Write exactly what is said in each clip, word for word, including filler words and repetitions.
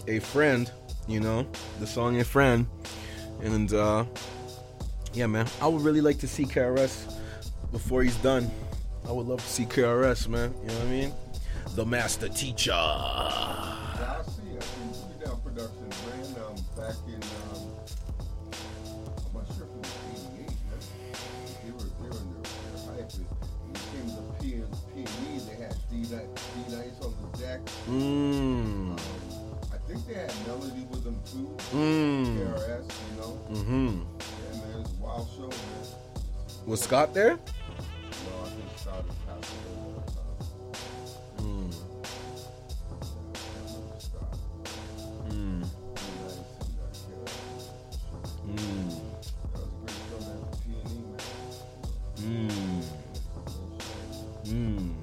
A Friend, you know, the song A Friend. And uh, yeah, man, I would really like to see K R S before he's done. I would love to see K R S, man. You know what I mean? The Master Teacher. Yeah, I see. I think Put Down Production ran um, back in, um, I'm not sure if it was eighty-eight. Man. They were, they were in their, their hype. When it came to P and P and E, they had D-Nice on the deck. Mmm. Um, I think they had Melody with them too. Mmm. K R S, you know. Mm-hmm. Yeah, man, it's a wild show, man. Was Scott there? No, I think Scott is passed away at that time. Mm. Yeah, I remember Scott. Mm. D-Nice and uh, K R S. Mm. That was a great show, man, for P and E, man. Mm. Mm.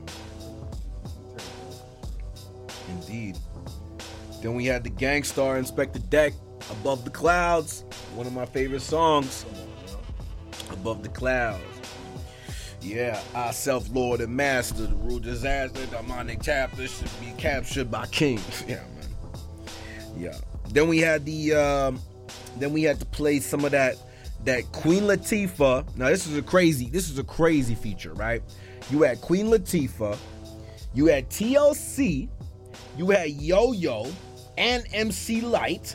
Indeed. Then we had the Gangstar Inspector Deck, Above the Clouds, one of my favorite songs. Above the Clouds. Yeah, I self-lord and master, the rule disaster, demonic chapter should be captured by kings. Yeah, man. Yeah. Then we had the, um, then we had to play some of that, that Queen Latifah. Now this is a crazy, this is a crazy feature, right? You had Queen Latifah, you had T L C, you had Yo-Yo, and M C Lyte,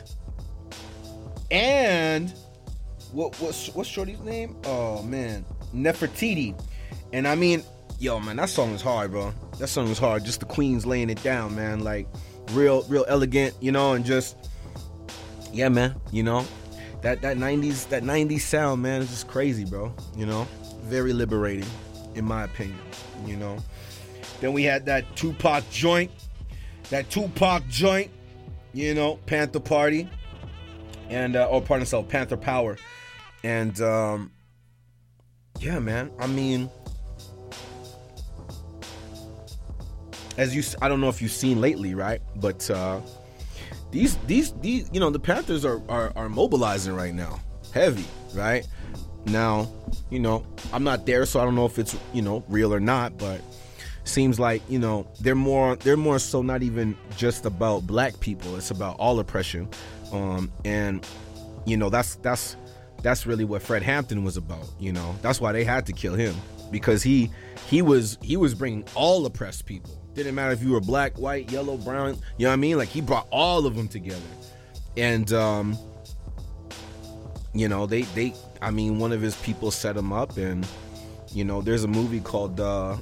and what what's what's Shorty's name? Oh man, Nefertiti. And I mean, yo man, that song is hard, bro. That song is hard. Just the Queens laying it down, man. Like real, real elegant, you know, and just yeah, man. You know, that that nineties that nineties sound, man, is just crazy, bro. You know, very liberating, in my opinion. You know. Then we had that Tupac joint, that Tupac joint. You know, Panther Party, and uh, oh, pardon myself, Panther Power, and um, yeah, man. I mean, as you, I don't know if you've seen lately, right? But uh, these, these, these, you know, the Panthers are, are are mobilizing right now, heavy, right? Now, you know, I'm not there, so I don't know if it's you know real or not, but. Seems like you know they're more they're more so not even just about black people. It's about all oppression, um, and you know that's that's that's really what Fred Hampton was about. You know that's why they had to kill him, because he he was he was bringing all oppressed people. Didn't matter if you were black, white, yellow, brown. You know what I mean? Like he brought all of them together, and um, you know they they I mean one of his people set him up, and you know there's a movie called. Uh,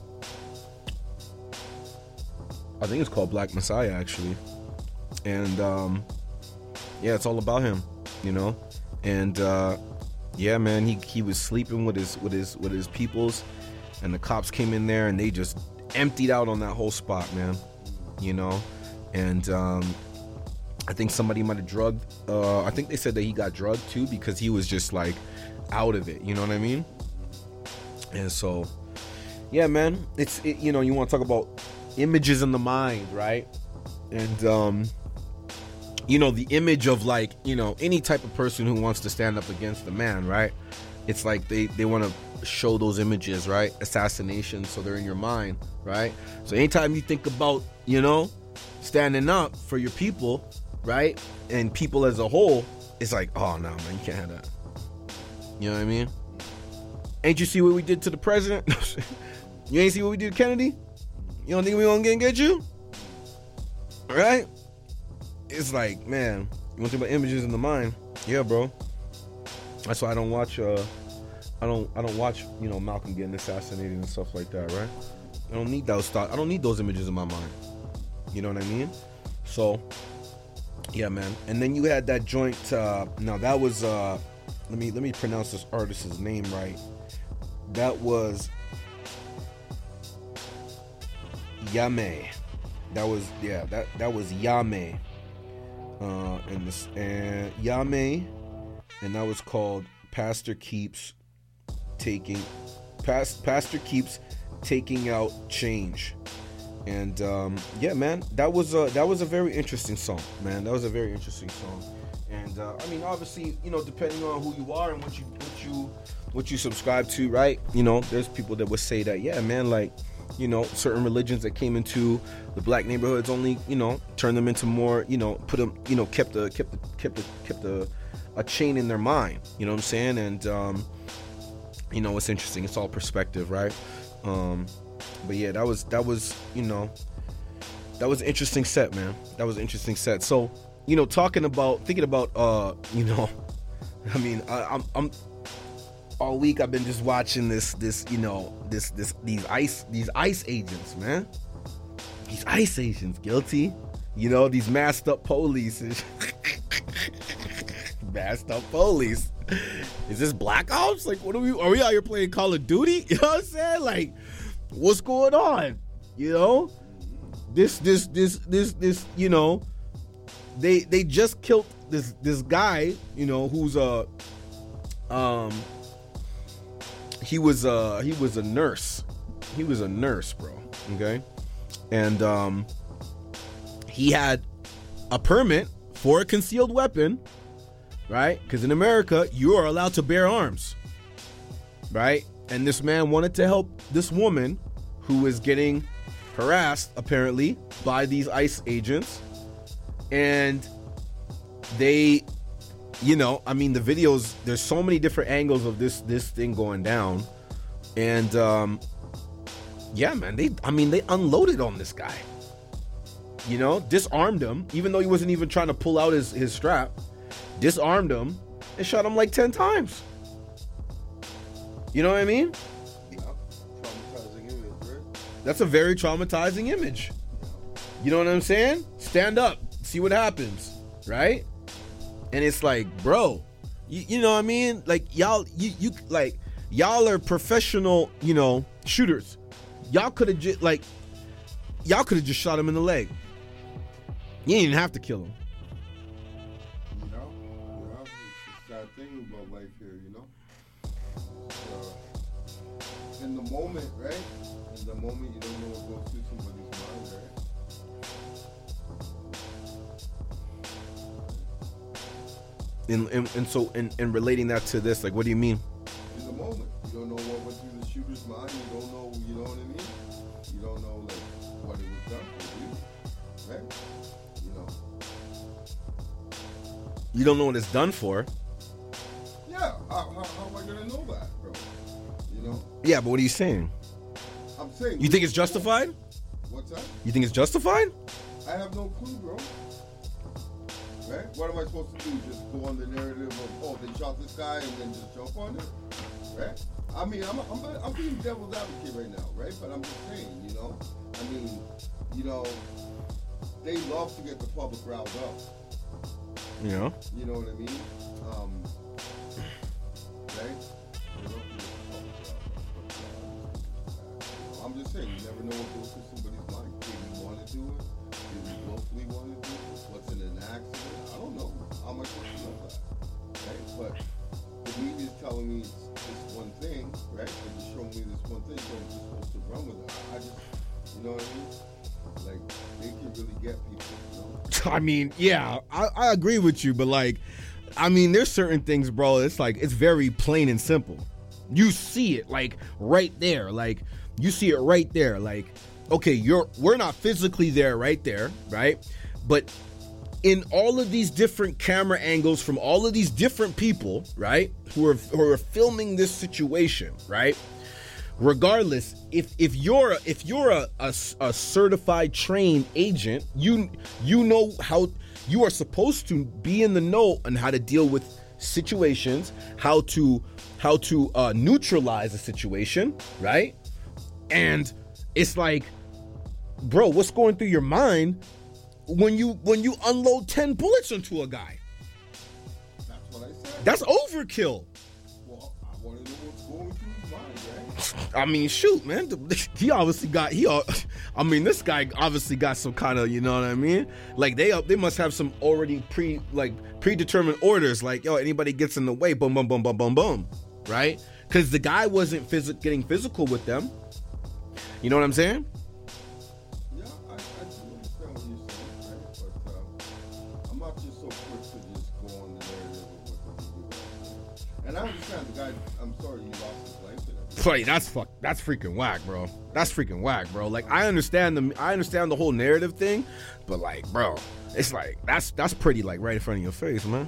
I think it's called Black Messiah, actually. And, um, yeah, it's all about him, you know? And, uh, yeah, man, he, he was sleeping with his, with his, with his peoples, and the cops came in there and they just emptied out on that whole spot, man, you know? And, um, I think somebody might have drugged, uh, I think they said that he got drugged too, because he was just like out of it, you know what I mean? And so, yeah, man, it's, it, you know, you want to talk about images in the mind, right? And um you know the image of like you know any type of person who wants to stand up against the man, right? It's like they they want to show those images, right? Assassination, so they're in your mind, right? So anytime you think about you know standing up for your people, right, and people as a whole, it's like, oh no, man, you can't have that. You know what I mean? Ain't you see what we did to the president? You ain't see what we did to Kennedy? You don't think we gonna get, get you? Right? It's like, man, you want to think about images in the mind? Yeah, bro. That's why I don't watch. Uh, I don't. I don't watch. You know, Malcolm getting assassinated and stuff like that. Right? I don't need those thoughts. I don't need those images in my mind. You know what I mean? So, yeah, man. And then you had that joint. Uh, now that was. Uh, let me let me pronounce this artist's name right. That was. Yame, that was yeah that that was Yame, uh, and this and Yame, and that was called Pastor Keeps taking, past Pastor Keeps taking out change, and um, yeah, man, that was a that was a very interesting song, man. That was a very interesting song, and uh, I mean, obviously, you know, depending on who you are and what you what you what you subscribe to, right? You know, there's people that would say that, yeah, man, like. you know, certain religions that came into the black neighborhoods only, you know, turned them into more, you know, put them, you know, kept the kept the kept the kept the a chain in their mind. You know what I'm saying? And um, you know, it's interesting. It's all perspective, right? Um, but yeah, that was that was you know, that was an interesting set, man. That was an interesting set. So, you know, talking about thinking about uh, you know, I mean, I, I'm I'm. all week I've been just watching this this you know this this these ice these ICE agents, man. These ICE agents guilty, you know, these masked up police. Masked up police. Is this Black Ops? Like, what are we are we out here playing Call of Duty? You know what I'm saying? Like, what's going on? You know? This this this this this, you know, they they just killed this this guy, you know, who's a um He was uh he was a nurse. He was a nurse, bro. Okay, and um, he had a permit for a concealed weapon, right? Because in America, you are allowed to bear arms, right? And this man wanted to help this woman who is getting harassed apparently by these ICE agents, and they. You know, I mean, the videos, there's so many different angles of this this thing going down. And, um, yeah, man, they, I mean, they unloaded on this guy. You know, disarmed him, even though he wasn't even trying to pull out his, his strap. Disarmed him and shot him like ten times. You know what I mean? Yeah. Traumatizing image, right? That's a very traumatizing image. You know what I'm saying? Stand up, see what happens, right? And it's like, bro, you, you know what I mean? Like, y'all, you, you, like, y'all are professional, you know, shooters. Y'all could have just, like, y'all could have just shot him in the leg. You didn't even have to kill him. You know, yeah, it's a sad thing about life here, you know. Uh, in the moment, right? In the moment, you don't know what goes through somebody's mind, right? And, and, and so, in, in relating that to this, like, what do you mean? In the moment, you don't know what went through the shooter's mind. You don't know, you know what I mean? You don't know, like, what it was done for you, right? You know. You don't know what it's done for. Yeah, how, how, how am I gonna know that, bro? You know. Yeah, but what are you saying? I'm saying. You think it's justified? What's that? You think it's justified? I have no clue, bro. Right? What am I supposed to do? Just go on the narrative of, oh, they shot this guy and then just jump on it? Right? I mean, I'm, I'm, I'm being devil's advocate right now, right? But I'm just saying, you know? I mean, you know, they love to get the public riled up. Yeah. You know what I mean? Um, right? They love to get the public riled up. But, uh, I'm just saying, you never know what goes through somebody's mind. Did he want to do it? Did he willfully want to do it? What's in an accident? I don't know. How am I supposed to know that? Right? But the media's telling me it's this one thing, right? They just show me this one thing, so I'm just supposed to run with it. I just, you know what I mean? Like, they can really get people, you know? I mean, yeah, I, I agree with you, but like, I mean, there's certain things, bro, it's like, it's very plain and simple. You see it, like, right there. Like, you see it right there. Like, okay, you're we're not physically there right there, right? But in all of these different camera angles from all of these different people, right, who are who are filming this situation, right? Regardless, if if you're a, if you're a, a, a certified trained agent, you you know how you are supposed to be in the know on how to deal with situations, how to how to uh, neutralize a situation, right? And it's like, bro, what's going through your mind when you when you unload ten bullets onto a guy? That's what I said. That's overkill. Well, I want to know what's going through his mind, right? I mean, shoot, man. He obviously got he. I mean, this guy obviously got some kind of, you know what I mean? Like they they must have some already pre like predetermined orders. Like, yo, anybody gets in the way, boom, boom, boom, boom, boom, boom, right? Because the guy wasn't phys- getting physical with them. You know what I'm saying? Yeah, I, I do understand what you're saying, right? But um, I'm not just so quick to just go on the narrative of what the video is. And I understand the guy, I'm sorry he lost his life in it, Play, that's fuck. That's freaking whack, bro. That's freaking whack, bro. Like I understand the, I understand the whole narrative thing, but like, bro, it's like that's that's pretty like right in front of your face, man.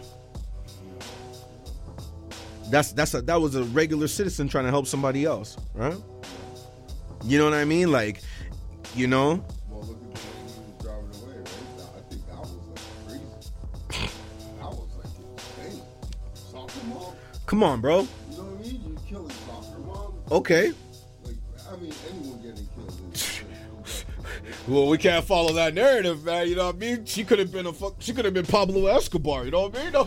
That's that's a, that was a regular citizen trying to help somebody else, right? You know what I mean? Like, you know. Well, look at the way he was driving away, right? I think that was like crazy. That was like insane. Soccer mom? Come on, bro. You know what I mean? You're killing soccer mom? Okay. Like, I mean, anyone getting killed is. Well, we can't follow that narrative, man. You know what I mean? She could have been a fuck. She could have been Pablo Escobar. You know what I mean?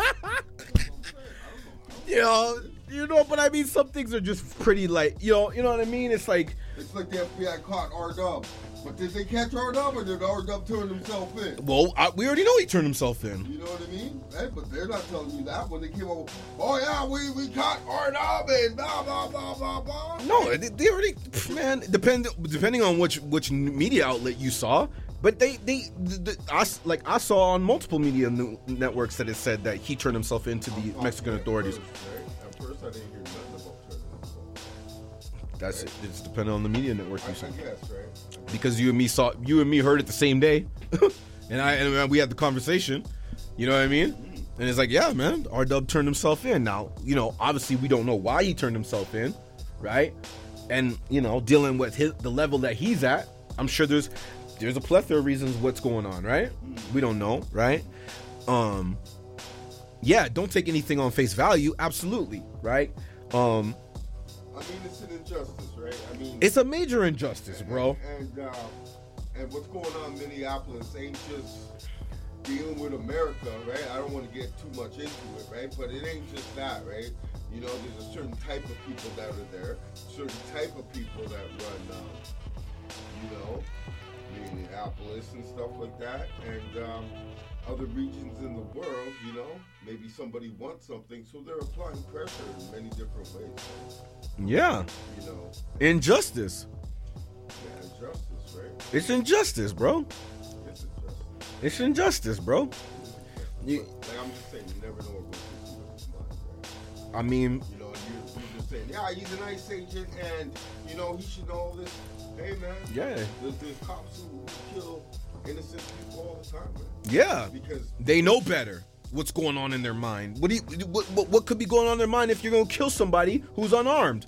you know, you know. But I mean, some things are just pretty like, you know, you know what I mean? It's like it's like the F B I caught R-Dub. But did they catch R-Dub or did R-Dub turn himself in? Well, I, we already know he turned himself in. You know what I mean? Right? But they're not telling you that when they came over. Oh yeah, we we caught R-Dub and blah blah blah blah blah. No, they, they already, man. Depend depending on which which media outlet you saw, but they they the, the, I, like I saw on multiple media networks that it said that he turned himself into the I'm Mexican authorities. First, right? At first, I didn't hear nothing about turning himself. That's right? it. It's depending on the media network you I, saw. I guess, right? Because you and me saw, you and me heard it the same day, and I and we had the conversation. You know what I mean? And it's like, yeah, man, R-Dub turned himself in. Now, you know, obviously we don't know why he turned himself in, right? And you know, dealing with his, the level that he's at, I'm sure there's there's a plethora of reasons what's going on, right? We don't know, right? Um, yeah, don't take anything on face value, absolutely, right? Um, I mean, it's an injustice, right? I mean, it's a major injustice, bro. And and, uh, and what's going on in Minneapolis ain't just dealing with America, right? I don't want to get too much into it, right? But it ain't just that, right? You know, there's a certain type of people that are there, certain type of people that run, um, you know, Minneapolis and stuff like that, and um, other regions in the world, you know, maybe somebody wants something, so they're applying pressure in many different ways. Yeah. You know. Injustice. Yeah, injustice, right? It's injustice, bro. It's injustice. It's injustice, bro. You, like I'm just saying, you never know what goes through his mind, right? I mean, you know, you're, you're just saying, yeah, he's an ICE agent, and you know he should know all this. Hey, man. Yeah. There's, there's cops who kill innocent people all the time, man. Yeah. Because they know better what's going on in their mind. What do you, what, what, what could be going on in their mind if you're gonna kill somebody who's unarmed?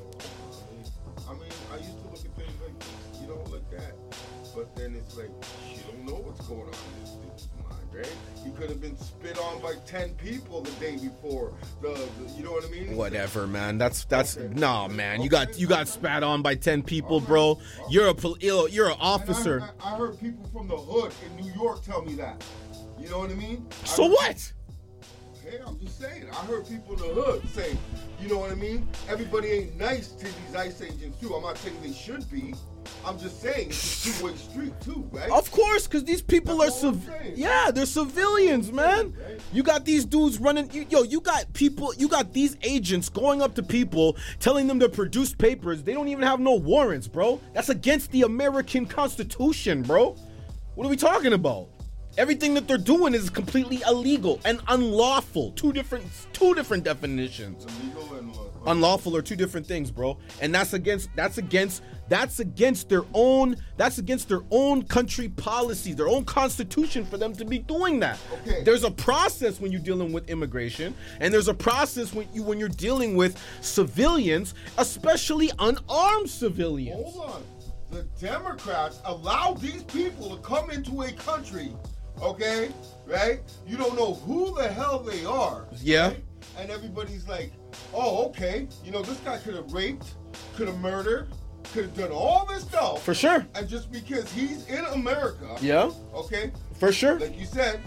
I mean, I used to look at things like this, you know, like that. But then it's like, you don't know what's going on in this dude's mind, right? He could have been spit on by ten people the day before. The, the you know what I mean? Whatever, man. That's that's okay. nah, man. You okay. got you got spat on by ten people, okay. bro. Okay. You're a pol- you're an officer. I, I, I heard people from the hood in New York tell me that. You know what I mean? So I, what? Hey, I'm just saying. I heard people in the hood say, you know what I mean? Everybody ain't nice to these ICE agents too. I'm not saying they should be. I'm just saying it's a two-way street too, right? Of course, because these people That's are all civ- I'm saying. yeah, they're civilians, man. Right? You got these dudes running. You, yo, you got people. You got these agents going up to people, telling them to produce papers. They don't even have no warrants, bro. That's against the American Constitution, bro. What are we talking about? Everything that they're doing is completely illegal and unlawful. Two different, two different definitions. Illegal and what? Unlawful are two different things, bro. And that's against, that's against, that's against their own, that's against their own country policies, their own constitution for them to be doing that. Okay. There's a process when you're dealing with immigration, and there's a process when you when you're dealing with civilians, especially unarmed civilians. Hold on. The Democrats allow these people to come into a country, okay, right? You don't know who the hell they are. Yeah. Right? And everybody's like, oh, okay, you know, this guy could have raped, could have murdered, could have done all this stuff. For sure. And just because he's in America, Yeah. okay, For sure. like you said,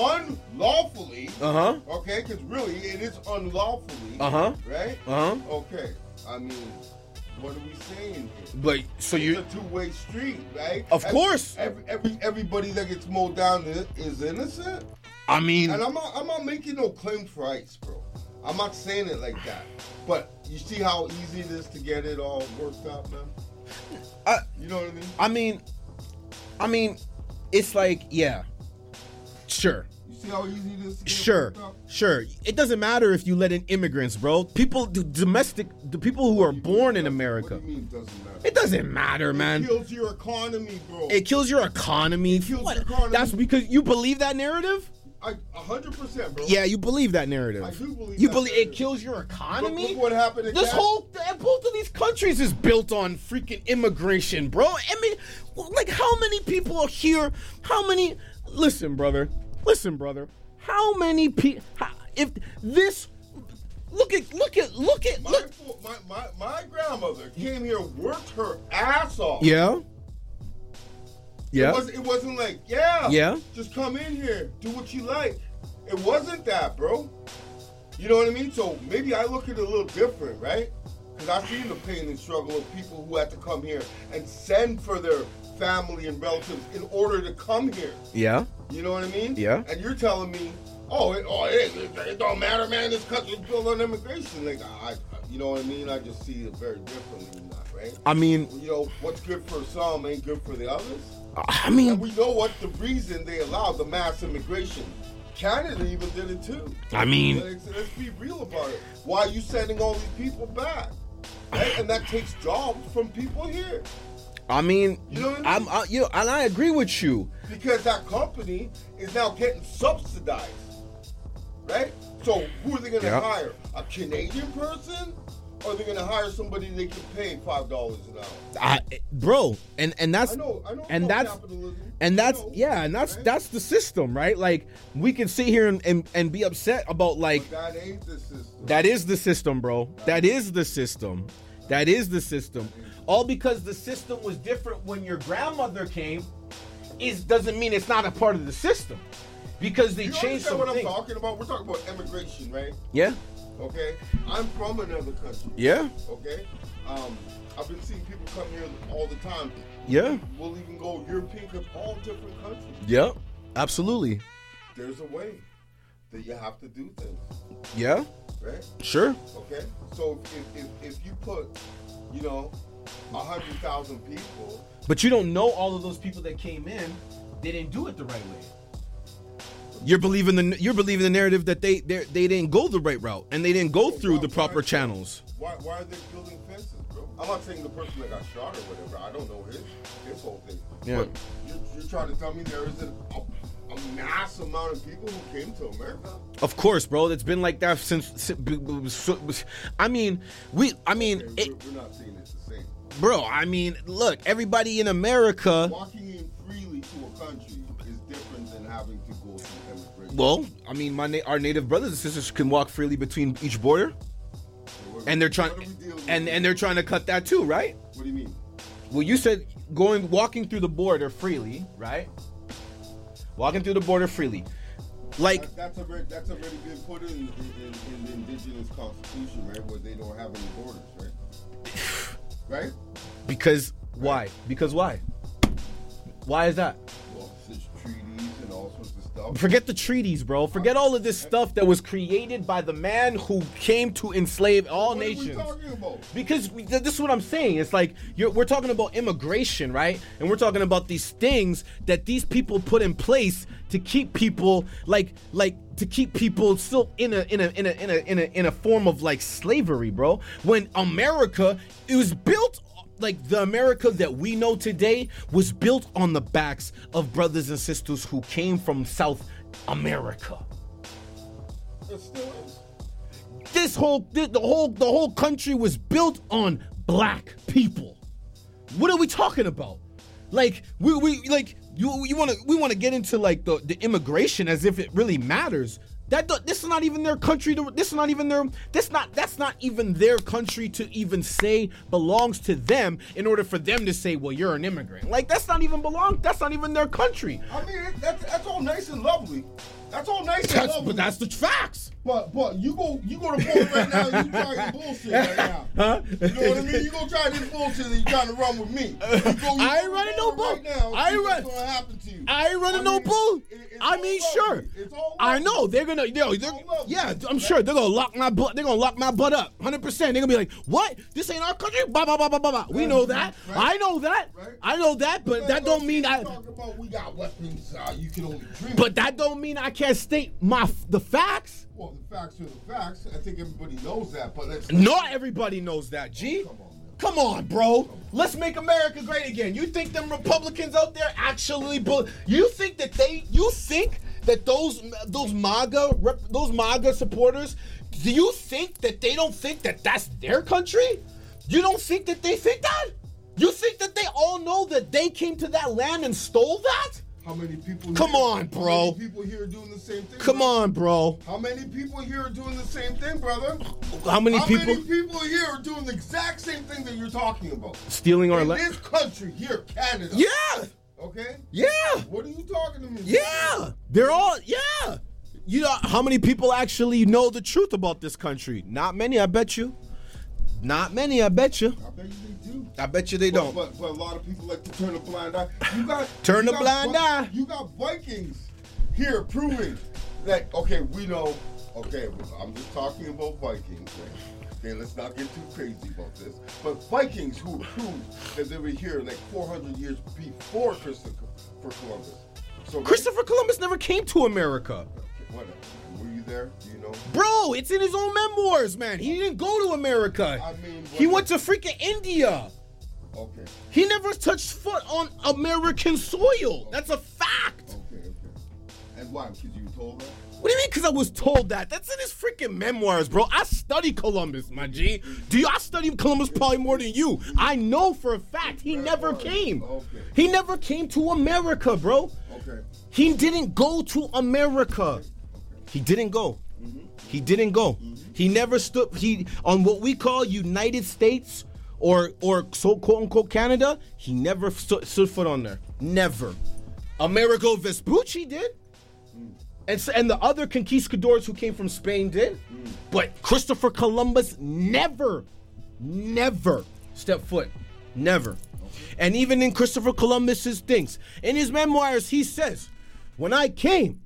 unlawfully, Uh-huh. okay, because really it is unlawfully, Uh-huh. right? Uh-huh. Okay, I mean, what are we saying here? But so It's you a two-way street, right? Of Every- course. Every, every everybody that gets mowed down is, is innocent. I mean And I'm not I'm not making no claim for ICE, bro. I'm not saying it like that. But you see how easy it is to get it all worked out, man? I, You know what I mean? I mean I mean it's like, yeah. Sure. You see how easy it is to get Sure, worked up? sure. It doesn't matter if you let in immigrants, bro. People, the domestic, the people who are born in America. What do you mean it doesn't matter? It doesn't matter, man. It kills your economy, bro. It kills your economy. kills What? your economy. That's because you believe that narrative? I a hundred percent, bro. Yeah, you believe that narrative. I do believe You that believe it narrative. kills your Look, economy? look what happened. In This Canada. whole both of these countries is built on freaking immigration, bro. I mean, well, like how many people are here? How many? Listen, brother. Listen, brother. How many people? If this, look at, look at, look at, My, look. fo- my, my, my grandmother came here, worked her ass off. Yeah. Yeah. It wasn't, it wasn't like, yeah, Yeah. just come in here, do what you like. It wasn't that, bro. You know what I mean? So maybe I look at it a little different, right? Because I've seen the pain and struggle of people who had to come here and send for their family and relatives in order to come here. Yeah. You know what I mean? Yeah. And you're telling me, oh, it, oh, it, it, it don't matter, man. This country's built on immigration. Like, I, I, you know what I mean? I just see it very differently than that, right? I mean, You know, what's good for some ain't good for the others. I And mean, we know what the reason they allowed the mass immigration. Canada even did it too. I mean, Let's, let's be real about it. Why are you sending all these people back? Right? And that takes jobs from people here. I mean, You know what I mean? I'm, I, you know, and I agree with you. Because that company is now getting subsidized. Right? So who are they going to Yeah. hire? A Canadian person? Or are they going to hire somebody they can pay five dollars an hour? I, bro, and and that's I know, I know and about that's capitalism. and I that's know, yeah, and that's right? that's the system, right? Like we can sit here and, and, and be upset about like But that ain't the system. that is the system, bro. That is the system. That is the system. All because the system was different when your grandmother came, is doesn't mean it's not a part of the system. Because they You changed understand some what I'm things. talking about? We're talking about immigration, right? Yeah, Okay? I'm from another country. yeah, Okay? Um, I've been seeing people come here all the time. yeah, We'll even go European, cause all different countries. yeah. Absolutely. There's a way that you have to do things, Yeah, right? sure. Okay? So if, if, if you put, you know, a hundred thousand people, But you don't know all of those people that came in, they didn't do it the right way. You're believing the you're believing the narrative that they they they didn't go the right route and they didn't go through the proper channels. why why are they building fences, bro? I'm not saying the person that got shot or whatever. I don't know his his whole thing. Yeah. But you're, you're trying to tell me there isn't a, a mass amount of people who came to America? Of course, bro. It's been like that since. since- I mean, we. I mean, Okay, it, we're, we're not saying it's the same. bro. I mean, look. Everybody in America. Walking in freely to a country is different than having to go through immigration. Well, I mean, my na- our native brothers and sisters can walk freely between each border, What- and they're trying, what are we dealing with? and and they're trying to cut that too, right? What do you mean? Well, you said going walking through the border freely, right? Walking through the border freely, like That, that's already that's already been put in, in, in, in the indigenous constitution, right? Where they don't have any borders, right? Right? because why? Because why? Why is that? Well, there's treaties and all sorts of stuff. Forget the treaties, bro. Forget all of this stuff that was created by the man who came to enslave all What nations. are we talking about? Because we- th- this is what I'm saying. It's like you're, we're talking about immigration, right? And we're talking about these things that these people put in place to keep people like like to keep people still in a in a in a in a in a in a form of like slavery, bro. When America, it was built like the America that we know today was built on the backs of brothers and sisters who came from South America. It still is. This whole the, the whole the whole country was built on black people. What are we talking about? Like we we like you you want to we want to get into like the, the immigration as if it really matters. That do- this is not even their country. To, this is not even their. This not that's not even their country to even say belongs to them in order for them to say, well, you're an immigrant. Like that's not even belong. That's not even their country. I mean, it, that's that's all nice and lovely. That's all nice and That's, lovely. but that's the facts. But but you go you go to Florida right now and you trying bullshit right now. Huh? You know what I mean? You go try this bullshit and you trying to run with me. You go, you I ain't go running no bull. right now. I ain't What's run- gonna happen to you? I ain't running I no mean, bull. it- it's I all mean, lovely. sure. It's all I lovely. know they're gonna, yo, they're, all lovely. yeah, I'm sure they're gonna lock my butt. They're gonna lock my butt up, hundred percent. They're gonna be like, "What? This ain't our country." Blah blah blah blah blah. blah. We know that. Right. I know that. Right. I know that. But that don't mean I. Talk about we got weapons. Uh, you can only dream. But that don't mean I can't state my the facts. Well, the facts are the facts. I think everybody knows that. But let's Not everybody knows that. G. Come on, man. Come on, bro. Let's make America great again. You think them Republicans out there actually? Bu- you think that they? You think that those those MAGA rep, those MAGA supporters? Do you think that they don't think that that's their country? You don't think that they think that? You think that they all know that they came to that land and stole that? How many people? Come here, on, bro. How many people here are doing the same thing? Come bro? on, bro. How many people here are doing the same thing, brother? How many How people many people here are doing the exact same thing that you're talking about? stealing our In land? this country here, Canada. Yeah, Okay? yeah. What are you talking to me? Yeah, they're all, yeah. You know, how many people actually know the truth about this country? Not many, I bet you. Not many, I bet you. I bet you they do. I bet you they But, don't. but, but a lot of people like to turn a blind eye. You got Turn you a got blind Vi- eye. You got Vikings here proving that, okay, we know, okay, I'm just talking about Vikings, right? Okay, let's not get too crazy about this. But Vikings who proved that they were here like four hundred years before Christopher Columbus. So Christopher Columbus never came to America. Okay, whatever. Were you there? Do you know? Bro, it's in his own memoirs, man. He didn't go to America. I mean, He what- went to freaking India. Okay. He never touched foot on American soil. That's a fact. Okay, okay. And why? Because you told her? What do you mean? Because I was told that? That's in his freaking memoirs, bro. I study Columbus, my G. Do you? I study Columbus probably more than you. I know for a fact he never came. Okay. He never came to America, bro. Okay. He didn't go to America. He didn't go. He didn't go. He never stood. He on what we call United States or or so quote unquote Canada. He never stood, stood foot on there. Never. Amerigo Vespucci did. And, so, and the other conquistadors who came from Spain did. Mm. But Christopher Columbus never, never stepped foot. Never. Okay. And even in Christopher Columbus's things, in his memoirs, he says, when I came,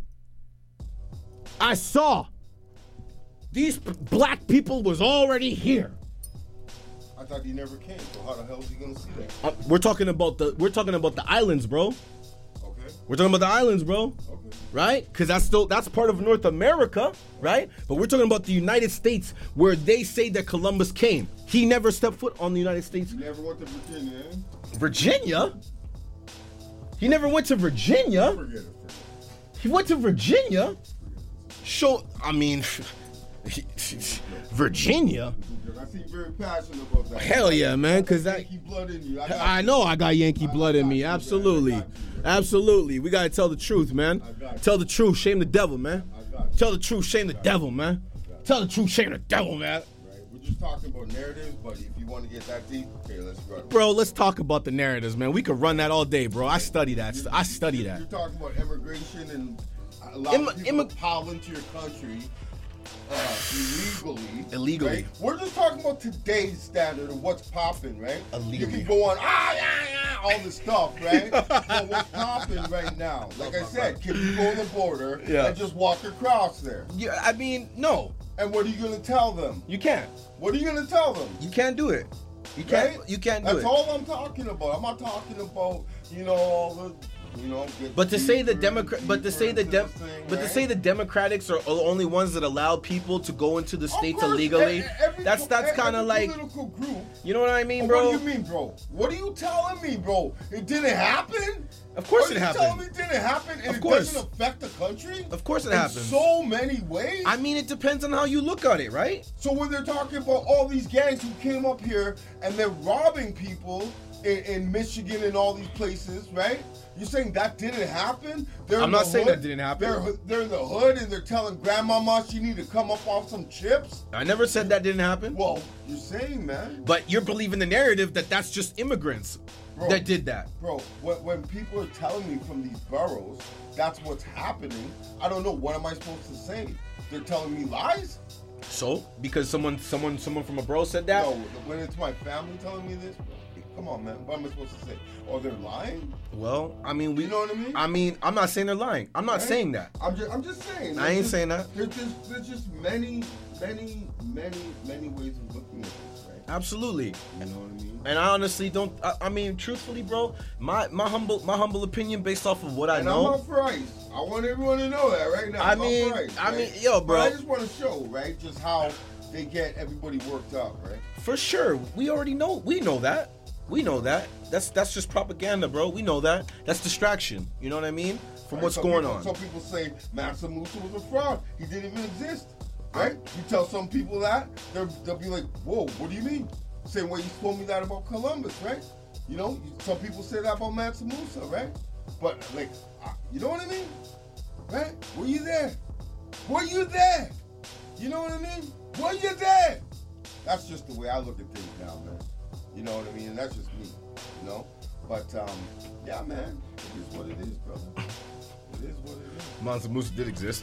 I saw these p- black people was already here. I thought he never came, so how the hell is he gonna see that? Uh, we're talking about the we're talking about the islands, bro. Okay. We're talking about the islands, bro. Okay. Right? Because that's still that's part of North America, right? But we're talking about the United States, where they say that Columbus came. He never stepped foot on the United States. You never went to Virginia, eh? Virginia? He never went to Virginia. Forget it, forget it. He went to Virginia. Show, I mean, Virginia. I see you're very passionate about that. Hell yeah, man. Because that. Yankee blood in you. I, got I you. know I got Yankee blood in me. I got you, man. Absolutely. I got you, man. Absolutely. We got to tell the truth, man. I got you. Tell the truth. Shame the devil, man. I got you. Tell the truth. Shame the devil, man. Tell the truth. Shame the devil, man. Right. We're just talking about narratives, but if you want to get that deep, okay, let's go. Bro, let's talk about the narratives, man. We could run that all day, bro. I study that. I study that. You're talking about immigration and a lot Immi- of people immi- pile into your country uh, illegally. Illegally. Right? We're just talking about today's standard of what's popping, right? Illegally. You can go on, ah, yeah, yeah, all this stuff, right? But what's popping right now? Like I said, can you go on the border Yeah. and just walk across there? Yeah, I mean, no. And what are you going to tell them? You can't. What are you going to tell them? You can't do it. You can't. Right? You can't do That's it. all I'm talking about. I'm not talking about, you know, all the, you know. get But to say the deeper, Democrat, but to say the deeper Dem, into this thing, but to right? say the Democrats are the only ones that allow people to go into the Of states course, illegally. e- every- That's that's every kind of like, political group. you know what I mean, Oh, bro? What do you mean, bro? What are you telling me, bro? It didn't happen? Of course Are it you happened. telling me it didn't happen and Of it course. doesn't affect the country? Of course it in happens. so many ways? I mean, it depends on how you look at it, right? So when they're talking about all these gangs who came up here and they're robbing people in, in Michigan and all these places, right? You're saying that didn't happen? They're I'm in not the saying hood, that didn't happen. They're, they're in the hood and they're telling grandmama she need to come up off some chips? I never said that didn't happen. Well, you're saying, man. But you're believing the narrative that that's just immigrants. Bro, that did that. Bro, when, when people are telling me from these boroughs that's what's happening, I don't know, what am I supposed to say? They're telling me lies? So, because someone, someone, someone from a borough said that. No, when it's my family telling me this, bro, come on, man. What am I supposed to say? Oh, they're lying? Well, I mean, we. You know what I mean? I mean, I'm not saying they're lying. I'm not Right? saying that. I'm just, I'm just saying. I ain't just, saying that. There's just, there's just many, many, many, many ways of looking at this, right? Absolutely. You know what I mean? And I honestly don't. I, I mean, truthfully, bro, my my humble my humble opinion based off of what I and know. I'm up for ice. I want everyone to know that right now. I I'm mean, up for ice, I right? mean, yo, bro. But I just want to show, right, just how they get everybody worked up, right? For sure, we already know. We know that. We know that. That's that's just propaganda, bro. We know that. That's distraction. You know what I mean? From Right? what's Some going people, on. Some people say Mansa Musa was a fraud. He didn't even exist, right? You tell some people that, they'll, they'll be like, whoa, what do you mean? Same way you told me that about Columbus, right? You know, some people say that about Mansa Musa, right? But, like, uh, you know what I mean? Right? Were you there? Were you there? You know what I mean? Were you there? That's just the way I look at things now, man. You know what I mean? And that's just me, you know? But, um, yeah, man, it is what it is, brother. It is what it is. Mansa Musa did exist.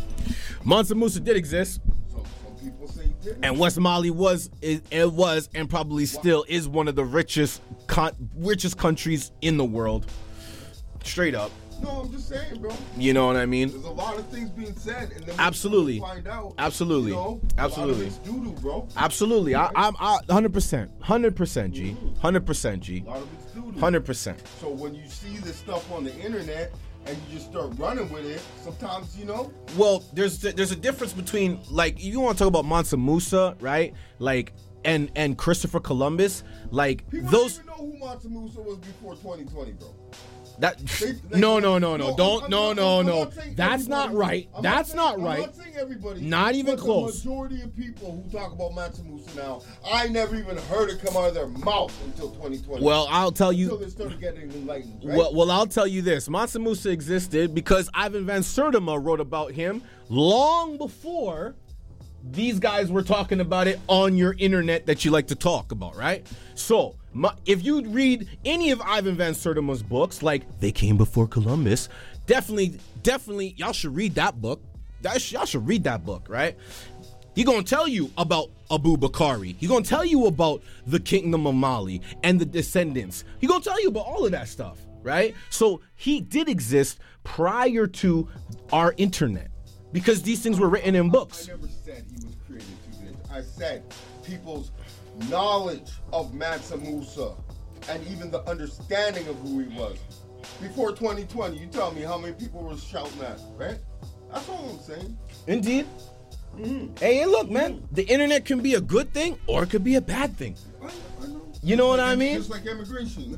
Mansa Musa did exist. Some, some people say he didn't. And West Mali was, it, it was, and probably still is one of the richest, con- richest countries in the world. Straight up. No, I'm just saying, bro. You know what I mean? There's a lot of things being said, and then Absolutely. we find out. Absolutely. You know, Absolutely. A lot of it's doo-doo, bro. Absolutely. I, I'm I, one hundred percent. one hundred percent, G. one hundred percent, G. A lot of it's doo-doo. one hundred percent. So when you see this stuff on the internet and you just start running with it, sometimes, you know. Well, there's there's a difference between, like, you want to talk about Mansa Musa, right? Like, and and Christopher Columbus, like People those. don't even know who Mansa Musa was before twenty twenty, bro. That They- they- no no no no No, don't I'm- no I'm- no I'm no not saying that's not everybody. right I'm that's saying- not I'm right not saying everybody. Not even but close. The majority of people who talk about Mansa Musa now, I never even heard it come out of their mouth until twenty twenty. Well, I'll tell you. until they started getting enlightened. Right? Well, well, I'll tell you this: Mansa Musa existed because Ivan Van Sertima wrote about him long before these guys were talking about it on your internet that you like to talk about, right? So, my, if you read any of Ivan Van Sertima's books, like They Came Before Columbus, definitely, definitely, y'all should read that book. That, y'all should read that book, right? He's gonna tell you about Abu Bakari. He's gonna tell you about the Kingdom of Mali and the descendants. He's gonna tell you about all of that stuff, right? So he did exist prior to our internet because these things were written in books. I never said he was created to this. I said people's knowledge of Mansa Musa and even the understanding of who he was. Before twenty twenty, you tell me how many people were shouting that, right? That's all I'm saying. Indeed. Mm-hmm. Hey, and look, man, the internet can be a good thing or it could be a bad thing. I, I know. You know what I Just mean? like immigration.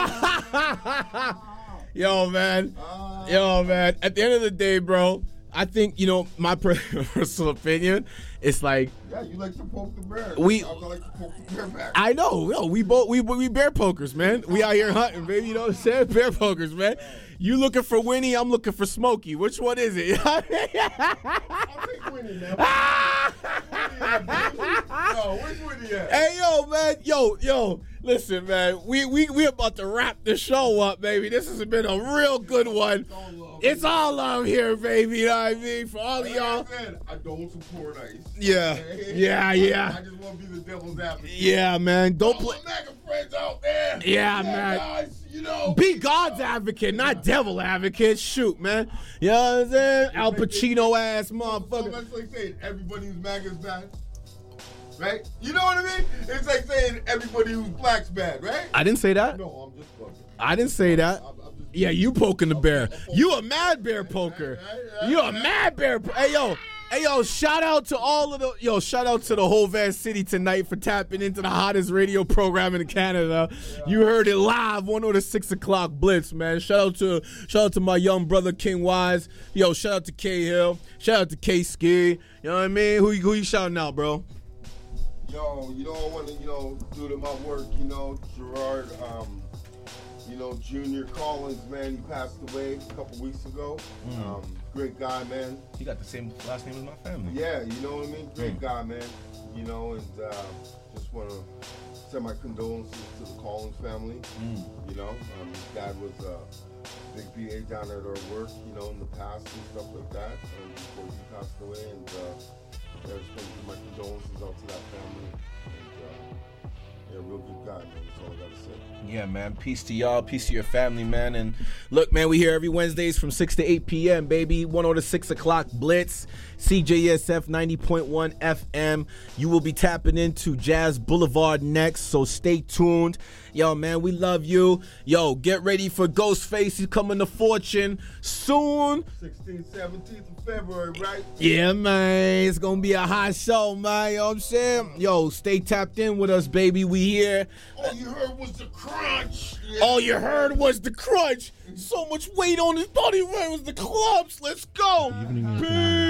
Yo, man. Ah. Yo, man. At the end of the day, bro, I think, you know, my personal opinion, it's like, Yeah, you like to poke the bear. We- I like to poke the bear back. I know, yo, we both we we bear pokers, man. We out here hunting, baby. You know what I'm saying? Bear pokers, man. You looking for Winnie? I'm looking for Smokey. Which one is it? I'll take Winnie now. Yo, where's Winnie at? Hey, yo, man, yo, yo. Listen, man, we we we about to wrap the show up, baby. This has been a real good one. all love. It's all love here, baby. You know what I mean? For all of Like y'all. I said, I don't support ICE. Yeah, Okay? yeah, I- yeah. I just want to be the devil's advocate. Yeah, man. Don't All play. my MAGA friends out there. Yeah, man. Guys, you know. Be God's advocate, not devil advocate. Shoot, man. You know what I'm saying? Al Pacino ass So motherfucker. that's like saying everybody who's MAGA is bad. Right? You know what I mean? It's like saying everybody who's black's bad, right? I didn't say that. No, I'm just fucking. I didn't say that. I'm, I'm just Yeah, you poking the bear. You a mad bear poker. You a mad bear. Po- hey, yo. Hey, yo, shout out to all of the, yo, shout out to the whole Van City tonight for tapping into the hottest radio program in Canada. You heard it live, one of the six o'clock blitz, man. Shout out to, shout out to my young brother, King Wise. Yo, shout out to K Hill. Shout out to K Ski. You know what I mean? Who, you- who you shouting out, bro? Yo, you know, I want to, you know, due to my work, you know, Gerard, um, you know, Junior Collins, man, he passed away a couple weeks ago. Um, great guy, man. He got the same last name as my family. Yeah, you know what I mean? Great Mm. guy, man. You know, and uh, just want to send my condolences to the Collins family. Mm. You know, um, his dad was a big B A down at our work, you know, in the past and stuff like that, um, before he passed away. And uh, yeah, I just want to give my condolences out to that family. And uh, yeah, real good guy, man. That's all I got to say. Yeah, man. Peace to y'all. Peace to your family, man. And look, man, we here every Wednesdays from six to eight p.m., baby. one oh to six o'clock Blitz. C J S F ninety point one F M. You will be tapping into Jazz Boulevard next, so stay tuned. Yo, man, we love you. Yo, get ready for Ghostface. He's coming to Fortune soon. sixteenth, seventeenth of February, right? Yeah, man. It's going to be a hot show, man. You know what I'm saying? Yo, stay tapped in with us, baby. We here. All you heard was the crunch. Yeah. All you heard was the crunch. So much weight on his body. Right? It was the clubs. Let's go. Peace.